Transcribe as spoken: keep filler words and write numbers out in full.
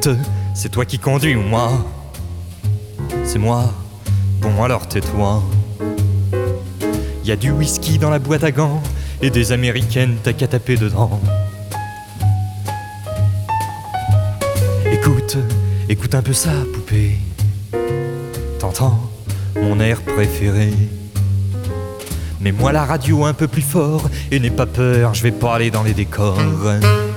Écoute, c'est toi qui conduis ou moi? C'est moi. Bon alors tais-toi. Y a du whisky dans la boîte à gants et des américaines, t'as qu'à taper dedans. Écoute, écoute un peu ça, poupée. T'entends mon air préféré? Mets-moi la radio un peu plus fort et n'aie pas peur, je vais pas aller dans les décors.